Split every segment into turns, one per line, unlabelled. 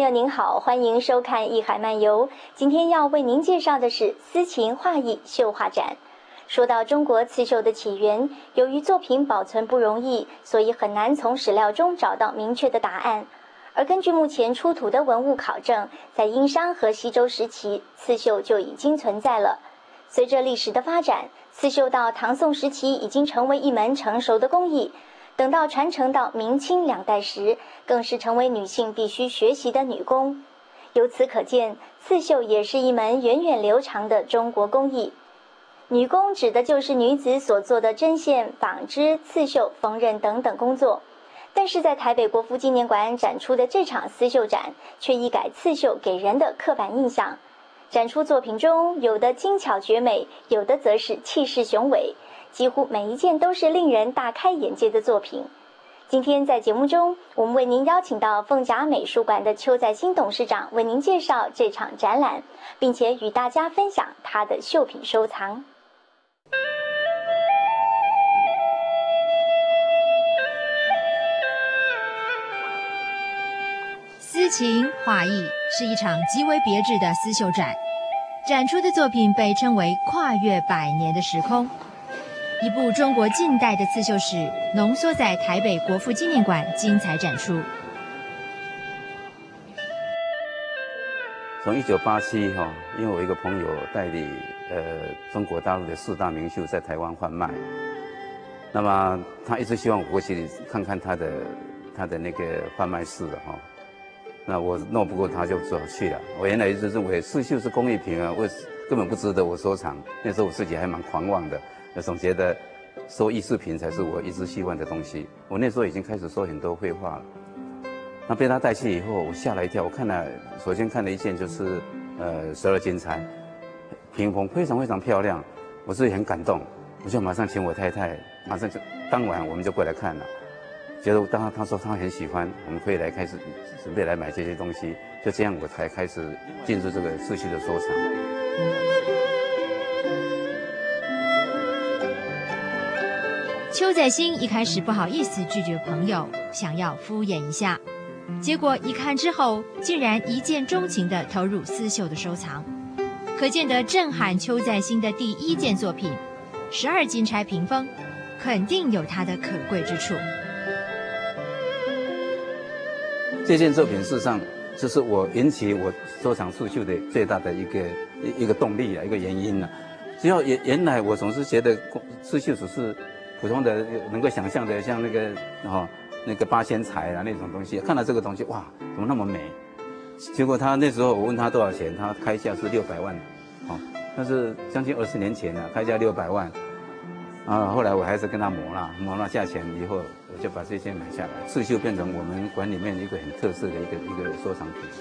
友您好，欢迎收看《艺海漫游》。今天要为您介绍的是丝琴画艺绣画展。说到中国刺绣的起源，由于作品保存不容易，所以很难从史料中找到明确的答案。而根据目前出土的文物考证，在殷商和西周时期，刺绣就已经存在了。随着历史的发展，刺绣到唐宋时期已经成为一门成熟的工艺。等到传承到明清两代时，更是成为女性必须学习的女工。由此可见，刺绣也是一门源远流长的中国工艺。女工指的就是女子所做的针线、纺织、刺绣、缝纫等等工作。但是在台北国父纪念馆展出的这场丝绣展，却一改刺绣给人的刻板印象。展出作品中，有的精巧绝美，有的则是气势雄伟，几乎每一件都是令人大开眼界的作品。今天在节目中，我们为您邀请到凤甲美术馆的邱在兴董事长为您介绍这场展览，并且与大家分享他的绣品收藏。
丝琴画艺是一场极为别致的丝绣展，展出的作品被称为跨越100年的时空。一部中国近代的刺绣史浓缩在台北国父纪念馆精彩展出。
从1987因为我一个朋友代理中国大陆的4大名绣在台湾贩卖，那么他一直希望我过去看看他的那个贩卖室的那我弄不过他就只好去了。我原来一直认为刺绣是工艺品啊，根本不值得我收藏。那时候我自己还蛮狂妄的，总觉得收艺术品才是我一直希望的东西。我那时候已经开始收很多绘画了。那被他带去以后，我吓了一跳。我首先看了一件就是12金钗，屏风非常非常漂亮，我自己很感动，我就马上请我太太，马上就当晚我们就过来看了。觉得他说他很喜欢，我们可以来开始准备来买这些东西，就这样我才开始进入这个刺绣的收藏。
邱在兴一开始不好意思拒绝朋友，想要敷衍一下，结果一看之后，竟然一见钟情地投入丝绣的收藏，可见得震撼邱在兴的第一件作品12金钗屏风，肯定有它的可贵之处。
这件作品事实上就是引起我收藏刺绣的最大的一个动力一个原因只要原来我总是觉得刺绣只是普通的能够想象的，像那个八仙彩那种东西，看到这个东西哇，怎么那么美？结果他那时候我问他多少钱，他开价是600万，那是将近20年前了，开价600万。后来我还是跟他磨了价钱以后，我就把这些买下来。刺绣变成我们馆里面一个很特色的一个收藏品。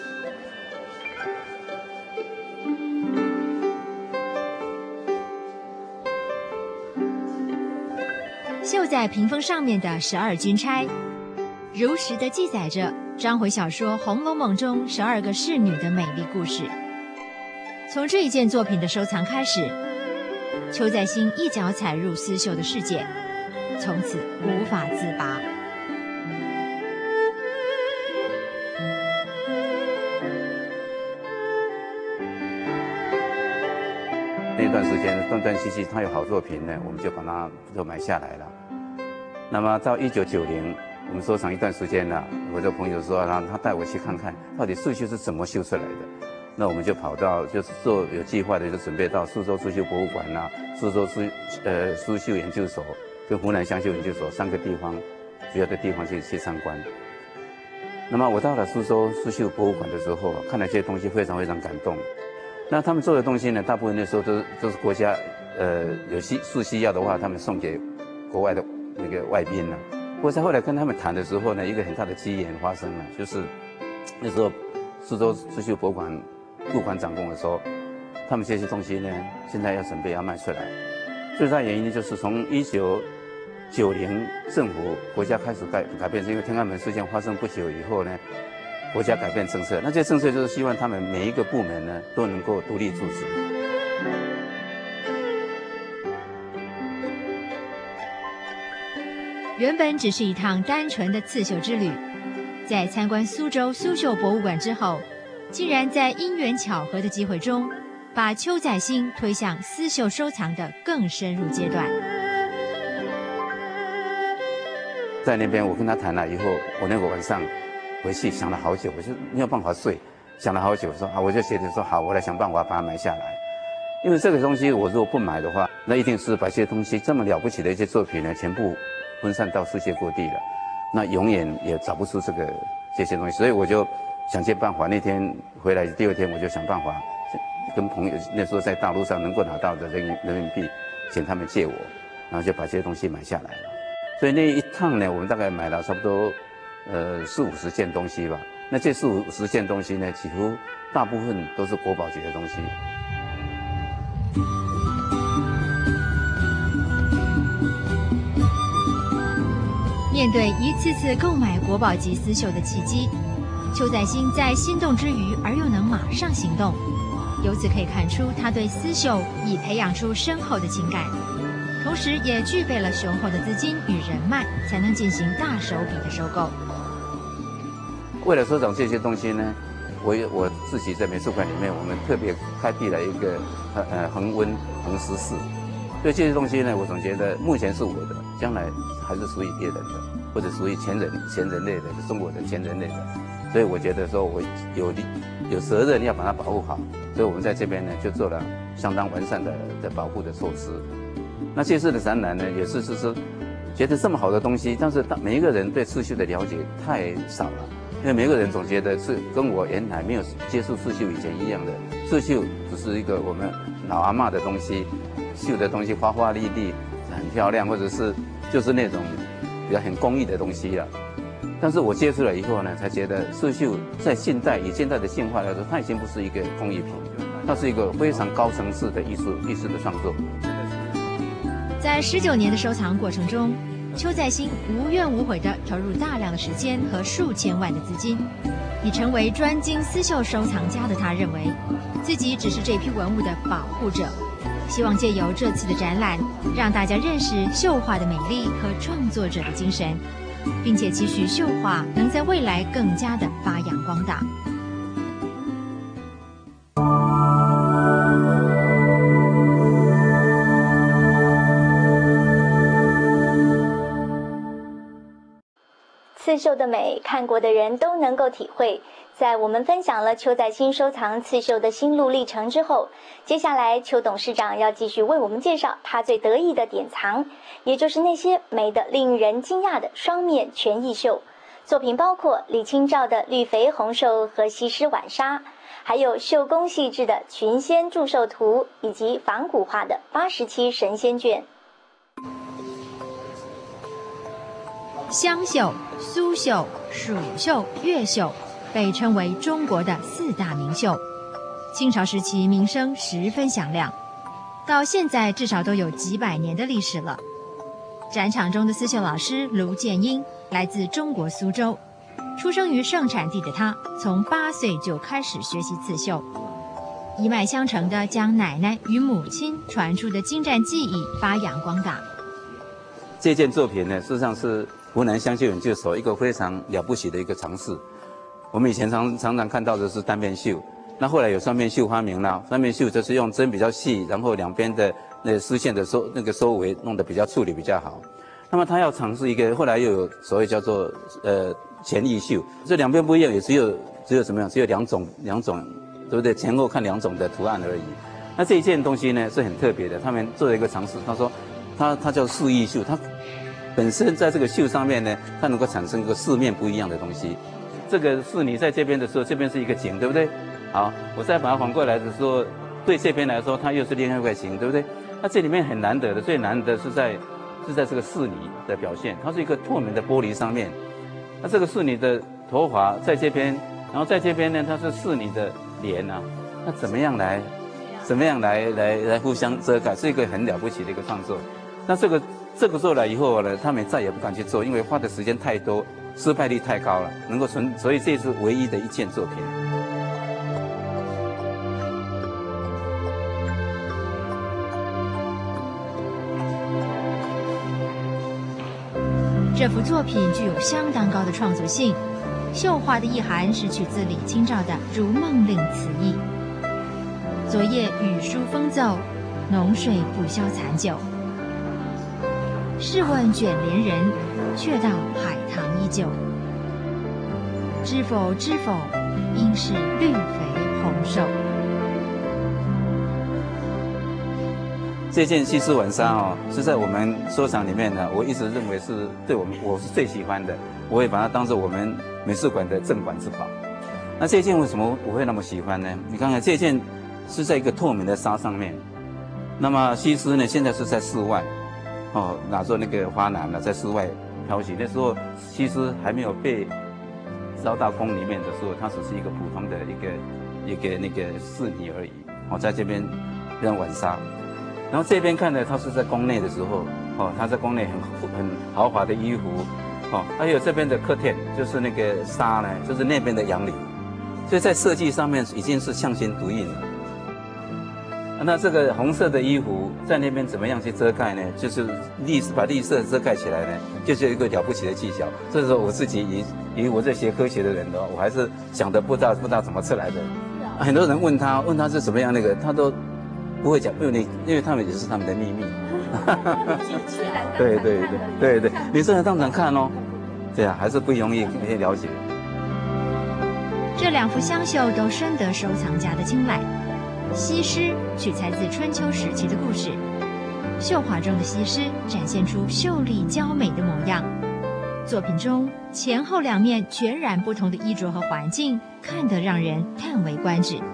绣在屏风上面的12金钗，如实地记载着章回小说《红楼梦》中12个仕女的美丽故事。从这一件作品的收藏开始，邱在兴一脚踩入丝绣的世界，从此无法自拔。
那段时间断断续续，他有好作品呢，我们就把它都买下来了。那么到1990，我们收藏一段时间了，我的朋友说他带我去看看，到底刺绣是怎么绣出来的。那我们就跑到，就是做有计划的，就准备到苏州刺绣博物馆苏州苏绣研究所跟湖南湘绣研究所3个地方，主要的地方去参观。那么我到了苏州苏绣博物馆的时候，看了这些东西非常非常感动。那他们做的东西呢，大部分那时候都是国家有需要的话，他们送给国外的那个外宾了。不过在后来跟他们谈的时候呢，一个很大的机缘发生了，就是那时候苏州刺绣博物馆顾馆长跟我说，他们这些东西呢，现在准备要卖出来。最大原因就是从1990政府国家开始改变，是因为天安门事件发生不久以后呢，国家改变政策。那这政策就是希望他们每一个部门呢都能够独立自主。
原本只是一趟单纯的刺绣之旅， 在参观苏州苏绣博物馆之后，竟然在因缘巧合的机会中，把邱再兴推向丝绣收藏的更深入阶段。
在那边我跟他谈了以后，我那个晚上回去想了好久，我就没有办法睡，想了好久，说我就决定说好，我来想办法把它买下来。因为这个东西我如果不买的话，那一定是把这些东西这么了不起的一些作品呢，全部分散到世界各地了，那永远也找不出这些东西。所以我就想尽办法，那天回来第二天我就想办法跟朋友，那时候在大陆上能够拿到的人民币，请他们借我，然后就把这些东西买下来了。所以那一趟呢，我们大概买了差不多40-50件东西吧。那这40-50件东西呢，几乎大部分都是国宝级的东西。
面对一次次购买国宝级丝绣的契机，邱再兴在心动之余而又能马上行动，由此可以看出他对丝绣已培养出深厚的情感，同时也具备了雄厚的资金与人脉，才能进行大手笔的收购。
为了收藏这些东西呢，我自己在美术馆里面，我们特别开辟了一个恒温恒湿室。对这些东西呢，我总觉得目前是我的，将来还是属于别人的，或者属于前人类的，中国的前人类的。所以我觉得说我有责任要把它保护好。所以我们在这边呢就做了相当完善的保护的措施。那这次的展览呢，也是说觉得这么好的东西，但是每一个人对刺绣的了解太少了。因为每个人总觉得是跟我原来没有接触刺绣以前一样的，刺绣只是一个我们老阿嬷的东西，绣的东西花花绿绿，很漂亮，或者是就是那种比较很工艺的东西了。但是我接触了以后呢，才觉得刺绣在以现代的现化来说，它已经不是一个工艺品，它是一个非常高层次的艺术的创作。
在19年的收藏过程中，邱再兴无怨无悔地投入大量的时间和数千万的资金，已成为专精丝绣收藏家的他认为，自己只是这批文物的保护者，希望借由这次的展览，让大家认识绣画的美丽和创作者的精神，并且期许绣画能在未来更加的发扬光大。
刺绣的美，看过的人都能够体会。在我们分享了邱再兴收藏刺绣的心路历程之后，接下来邱董事长要继续为我们介绍他最得意的典藏，也就是那些美得令人惊讶的双面全意绣作品，包括李清照的绿肥红瘦和西施晚纱，还有绣工细致的群仙祝寿图，以及仿古画的87神仙卷。
湘绣、苏绣、蜀绣、越绣被称为中国的4大名绣，清朝时期名声十分响亮，到现在至少都有几百年的历史了。展场中的丝绣老师卢建英来自中国苏州，出生于盛产地的他，从8岁就开始学习刺绣，一脉相承地将奶奶与母亲传出的精湛技艺发扬光大。
这件作品呢，事实上是湖南湘绣研究所一个非常了不起的一个尝试。我们以前常常看到的是单面绣，那后来有双面绣发明了。双面绣就是用针比较细，然后两边的丝线的收尾弄得比较处理比较好。那么他要尝试一个，后来又有所谓叫做前意绣，这两边不一样，也只有什么样？只有两种，对不对？前后看2种的图案而已。那这一件东西呢是很特别的，他们做了一个尝试。他说，他叫四意绣，它本身在这个绣上面呢，它能够产生一个4面不一样的东西。这个是你在这边的时候，这边是一个景，对不对？好，我再把它反过来的时候，对这边来说，它又是另外一块景，对不对？那这里面很难得的，最难得是在这个仕女的表现，它是一个透明的玻璃上面。那这个仕女的头发在这边，然后在这边呢，它是仕女的脸啊。那怎么样来互相遮盖，是一个很了不起的一个创作。那这个做了以后呢，他们再也不敢去做，因为花的时间太多，失败率太高了，所以这是唯一的一件作品。
这幅作品具有相当高的创作性， 绣花的意涵是取自李清照的《如梦令》词意。昨夜雨疏风骤，浓水不消残酒。试问卷帘人，却道海棠依旧。知否知否，应是绿肥红瘦。
这件西施晚纱是在我们收藏里面呢，我一直认为是我是最喜欢的，我也把它当做我们美术馆的镇馆之宝。那这件为什么我会那么喜欢呢？你看看这件是在一个透明的纱上面，那么西施呢现在是在室外，拿着那个花篮呢在室外飘行。那时候西施还没有被招到宫里面的时候，她只是一个普通的一个那个侍女而已。在这边让晚纱。然后这边看的，他是在宫内的时候，他在宫内很豪华的衣服，还有这边的curtain，就是那个纱呢，就是那边的洋礼，所以在设计上面已经是匠心独运了。那这个红色的衣服在那边怎么样去遮盖呢？就是把绿色遮盖起来呢，就是一个了不起的技巧。这时候我自己以我这学科学的人的话，我还是想的不知道怎么出来的。很多人问他是怎么样那个，他都不会讲，因为他们也是他们的秘密。对，你真的当场看哦，对啊，还是不容易了解。
这两幅香绣都深得收藏家的青睐。西施取材自春秋时期的故事，绣花中的西施展现出秀丽娇美的模样。作品中前后两面全然不同的衣着和环境，看得让人叹为观止。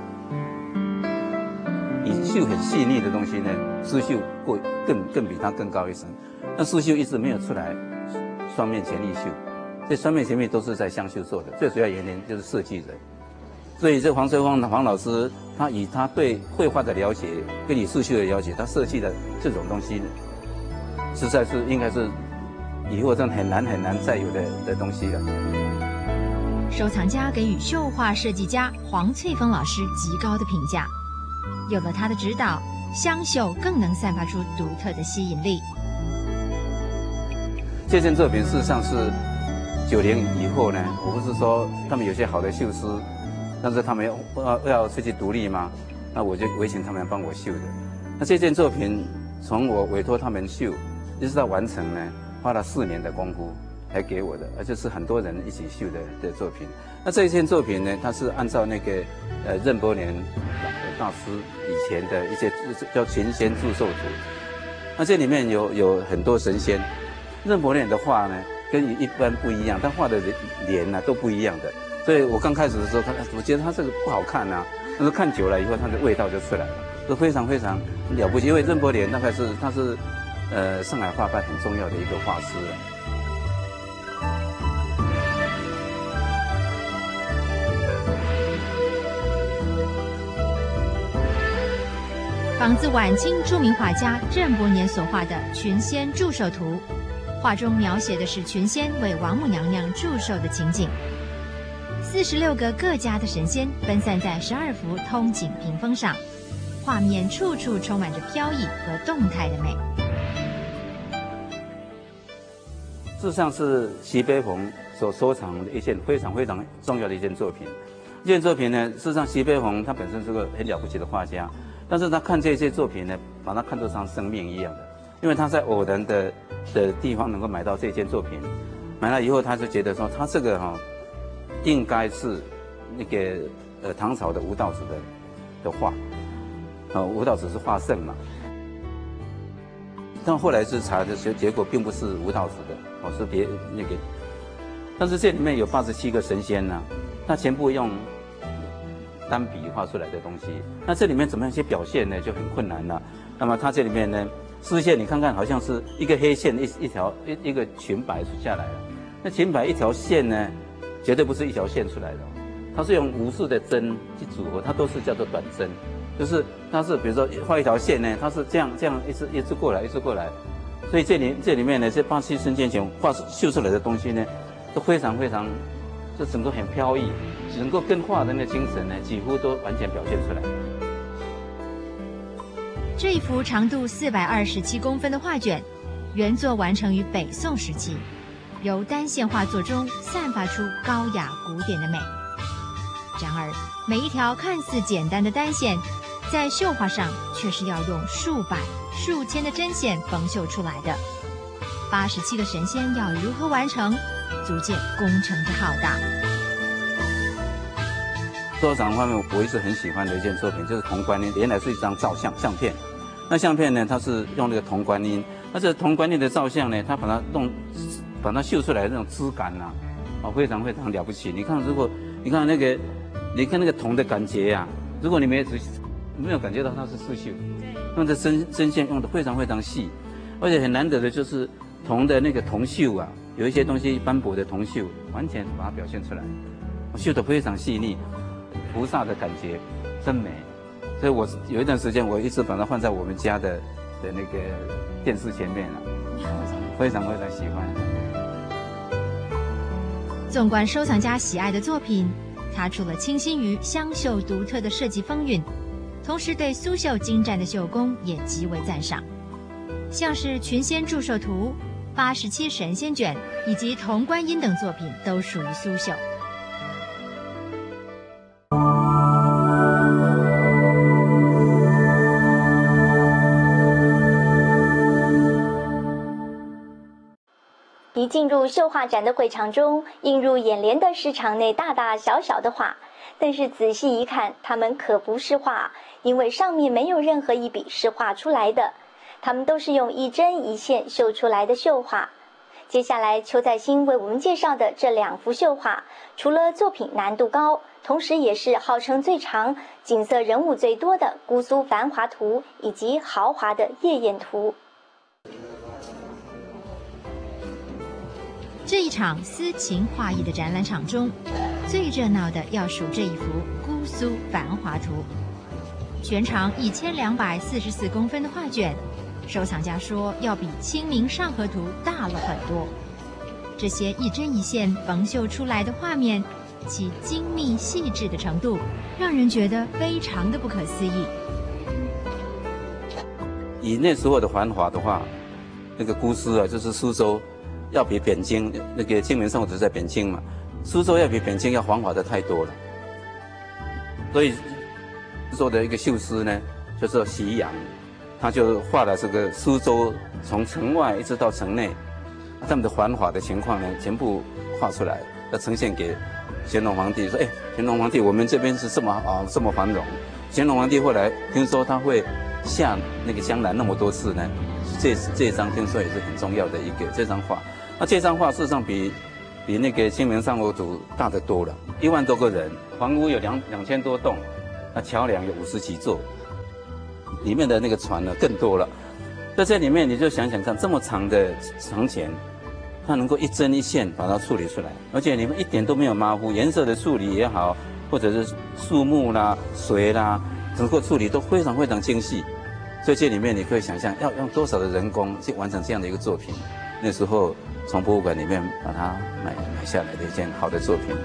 以绣很细腻的东西呢，刺绣更比它更高一层。那刺绣一直没有出来双面前立绣，这双面前立都是在湘绣做的。最主要原因就是设计人。所以这黄翠芳黄老师，他以他对绘画的了解，跟你刺绣的了解，他设计的这种东西呢，实在是应该是以后真的很难再有的东西了。
收藏家给予绣画设计家黄翠芳老师极高的评价。有了他的指导，湘绣更能散发出独特的吸引力。
这件作品事实上是90以后呢，我不是说他们有些好的绣师，但是他们要出去独立嘛，那我就委请他们帮我绣的。那这件作品从我委托他们绣，一直到完成呢，花了4年的功夫才给我的，而且是很多人一起绣的作品。那这一件作品呢，它是按照那个任伯年大师以前的一些叫群仙祝寿图。那这里面有很多神仙，任伯年的画呢跟一般不一样，他画的脸呢都不一样的。所以我刚开始的时候，我觉得他这个不好看啊，但是看久了以后，它的味道就出来了，都非常非常了不起。因为任伯年大概他是上海画派很重要的一个画师了。
仿自晚清著名画家任伯年所画的《群仙祝寿图》，画中描写的是群仙为王母娘娘祝寿的情景。46个各家的神仙分散在12幅通景屏风上，画面处处充满着飘逸和动态的美。
事实上是徐悲鸿所收藏的一件非常非常重要的一件作品。这件作品呢，事实上徐悲鸿他本身是个很了不起的画家，但是他看这些作品呢，把它看作像生命一样的，因为他在偶然的地方能够买到这件作品，买了以后他就觉得说，他这个应该是那个唐朝的吴道子的画，吴道子是画圣嘛，但后来是查的结果并不是吴道子的，是别那个，但是这里面有87个神仙呢，他全部用单笔画出来的东西，那这里面怎么样去表现呢，就很困难了。那么它这里面呢，丝线你看看好像是一个黑线一个裙摆下来了，那裙摆一条线呢，绝对不是一条线出来的，它是用无数的针去组合，它都是叫做短针，就是它是比如说画一条线呢，它是这样一直过来，所以这里面呢，这87神仙前绣出来的东西呢，都非常非常，就整个很飘逸，能够跟画人的精神呢，几乎都完全表现出来。
这一幅长度427公分的画卷，原作完成于北宋时期， 由单线画作中散发出高雅古典的美。然而，每一条看似简单的单线，在绣花上却是要用数百、数千的针线缝绣出来的。87个神仙要如何完成，足见工程之浩大。
收藏方面，我一直很喜欢的一件作品就是铜观音，原来是一张照相片。那相片呢，它是用那个铜观音，那这铜观音的照相呢，它把它绣出来的那种质感呐，非常非常了不起。你看那个铜的感觉呀，如果你没有感觉到它是刺绣，用的针线用的非常非常细，而且很难得的就是铜的那个铜绣啊，有一些东西斑驳的铜绣，完全把它表现出来，绣得非常细腻。菩萨的感觉真美，所以我有一段时间我一直把它放在我们家的那个电视前面了，非常非常喜欢。
纵观收藏家喜爱的作品，他除了倾心于湘绣独特的设计风韵，同时对苏绣精湛的绣工也极为赞赏，像是群仙祝寿图、87神仙卷以及铜观音等作品都属于苏绣。
一进入绣画展的会场中，映入眼帘的是场内大大小小的画，但是仔细一看，它们可不是画，因为上面没有任何一笔是画出来的，它们都是用一针一线绣出来的绣画。接下来邱在兴为我们介绍的这2幅绣画，除了作品难度高，同时也是号称最长、景色人物最多的《姑苏繁华图》以及豪华的《夜宴图》。
这一场私情画意的展览场中，最热闹的要数这一幅《姑苏繁华图》。全长1244公分的画卷，收藏家说要比《清明上河图》大了很多。这些一针一线缝绣出来的画面，其精密细致的程度，让人觉得非常的不可思议。
以那时候的繁华的话，那个姑苏啊，就是苏州。要比汴京那个清明上河图在汴京嘛，苏州要比汴京要繁华的太多了。所以做的一个绣师呢，就是席阳，他就画了这个苏州从城外一直到城内，他们的繁华的情况呢，全部画出来，要呈现给乾隆皇帝。说，乾隆皇帝，我们这边是这么繁荣。乾隆皇帝后来听说他会下那个江南那么多次呢，这一张听说也是很重要的一个这张画。那这张画事实上比那个《清明上河图》大得多了，1万多个人，房屋有2000多栋，那桥梁有50几座，里面的那个船呢更多了。在这里面你就想想看，这么长的长钱，它能够一针一线把它处理出来，而且你们一点都没有马虎，颜色的处理也好，或者是树木啦、水啦，整个处理都非常非常精细。所以这里面你可以想象要用多少的人工去完成这样的一个作品。那时候从博物馆里面把它买下来的一件好的作品。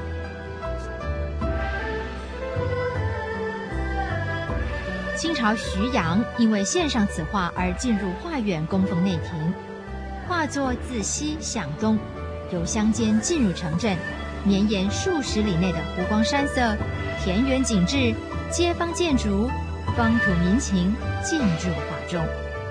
清朝徐阳因为献上此画而进入画院供奉内廷，画作自西向东，由乡间进入城镇，绵延数十里内的湖光山色、田园景致、街坊建筑、风土民情尽入画中。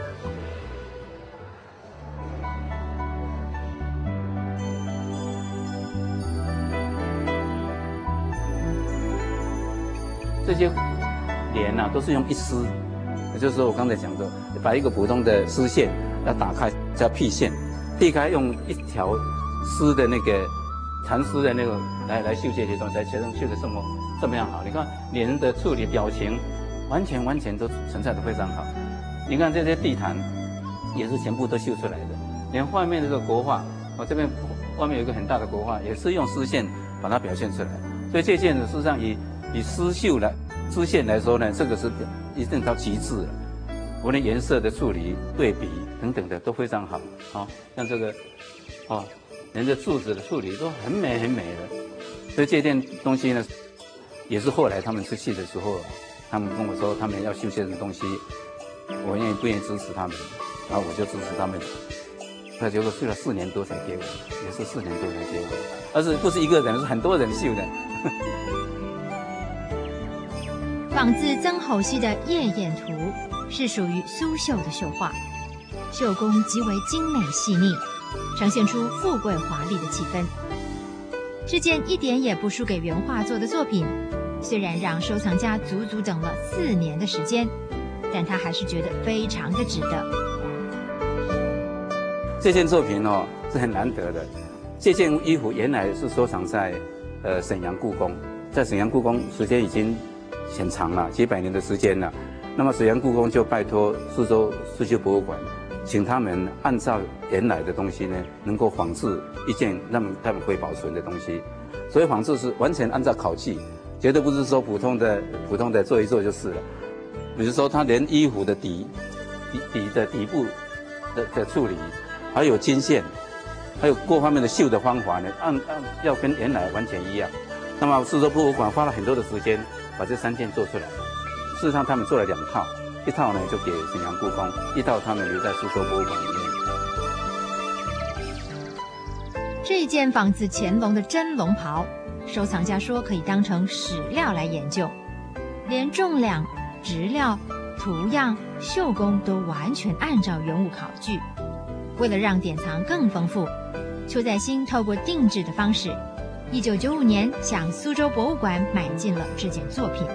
这些帘啊，都是用一丝，也就是说我刚才讲的，把一个普通的丝线要打开叫辟线，辟开用一条丝的那个蚕丝的那个来绣这些东西，才能绣得这么样好。你看脸的处理、表情，完全都存在的非常好。你看这些地毯也是全部都绣出来的，连外面这个国画，我这边外面有一个很大的国画，也是用丝线把它表现出来。所以这件事实上以丝绣来丝线来说呢，这个是一定到极致了。无论颜色的处理、对比等等的都非常好。像这个连这柱子的处理都很美的。所以这件东西呢，也是后来他们出去的时候，他们跟我说他们要绣这件东西，我不愿意支持他们，然后我就支持他们他结果绣了4年多才给我，也是4年多才给我，而是不是一个人，是很多人绣的。
仿自曾侯熙的《夜宴图》，是属于苏绣的绣画，绣工极为精美细腻，呈现出富贵华丽的气氛。这件一点也不输给原画作的作品，虽然让收藏家足足等了4年的时间，但他还是觉得非常的值得。
这件作品哦是很难得的，这件衣服原来是收藏在沈阳故宫，在沈阳故宫时间已经很长了，几百年的时间了。那么沈阳故宫就拜托苏州刺绣博物馆，请他们按照原来的东西呢，能够仿制一件他们可以保存的东西。所以仿制是完全按照考据，绝对不是说普通的做一做就是了。比如说，他连衣服的底的底部的处理，还有金线，还有各方面的绣的方法呢，要跟原来完全一样。那么苏州博物馆花了很多的时间把这3件做出来。事实上，他们做了2套，一套呢就给沈阳故宫，一套他们留在苏州博物馆里面。
这一件仿自乾隆的真龙袍，收藏家说可以当成史料来研究，连重量、质料、图样、绣工都完全按照原物考据。为了让典藏更丰富，邱再兴透过定制的方式，1995年向苏州博物馆买进了这件作品。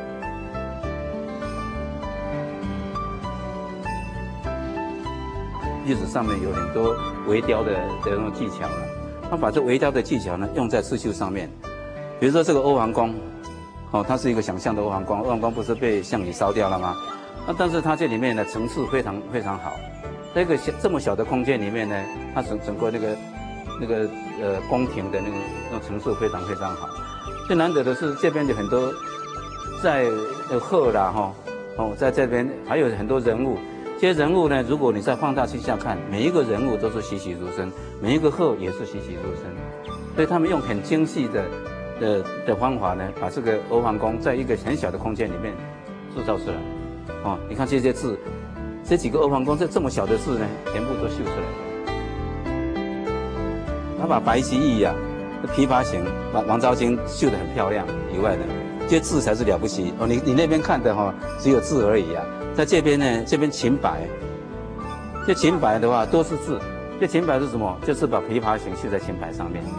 历史上面有很多微雕的那种技巧了，他把这微雕的技巧呢用在刺绣上面。比如说这个欧皇宫，它是一个想象的欧皇宫，欧皇宫不是被项羽烧掉了吗？但是它这里面的层次非常好。这个这么小的空间里面呢，它整个那个宫廷的那种层次非常好。最难得的是这边有很多在鹤啦在这边还有很多人物。这些人物呢，如果你在放大镜下看，每一个人物都是栩栩如生，每一个鹤也是栩栩如生。所以他们用很精细的方法呢，把这个欧皇宫在一个很小的空间里面制造出来。你看这些字，这几个欧皇宫这么小的字呢，全部都绣出来。他把白居易呀、琵琶行把王昭君绣得很漂亮以外呢，这些字才是了不起哦。你那边看的只有字而已啊。在这边呢，这边秦白，这秦白的话都是字。这秦白是什么？就是把琵琶行绣在秦白上面。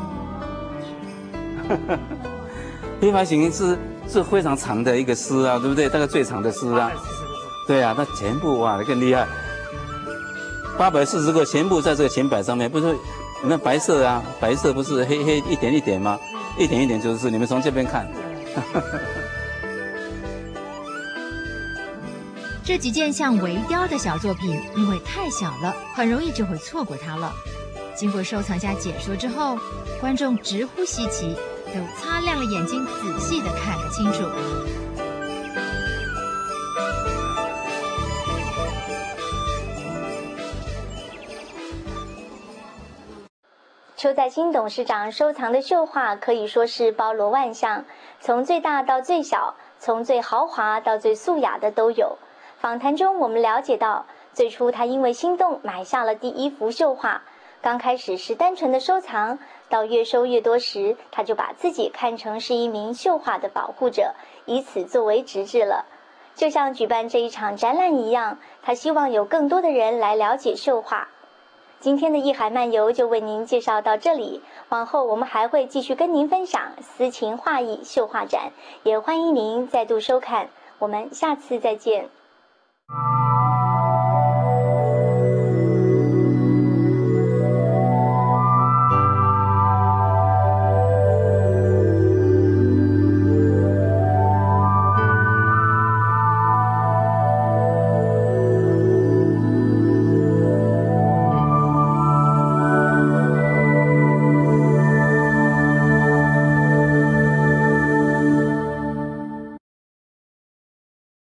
琵琶行是非常长的一个诗啊，对不对？大概最长的诗啊。对啊，那全部哇更厉害，840个全部在这个秦白上面，不是你们白色啊？白色不是黑一点一点吗？一点一点就是你们从这边看。
这几件像微雕的小作品，因为太小了，很容易就会错过它了。经过收藏家解说之后，观众直呼稀奇，都擦亮了眼睛，仔细地看了清楚。
邱再兴董事长收藏的绣画可以说是包罗万象，从最大到最小，从最豪华到最素雅的都有。访谈中我们了解到，最初他因为心动买下了第1幅绣画，刚开始是单纯的收藏，到越收越多时，他就把自己看成是一名绣画的保护者，以此作为职志了。就像举办这一场展览一样，他希望有更多的人来了解绣画。今天的艺海漫游就为您介绍到这里，往后我们还会继续跟您分享思琴画艺绣画展，也欢迎您再度收看，我们下次再见。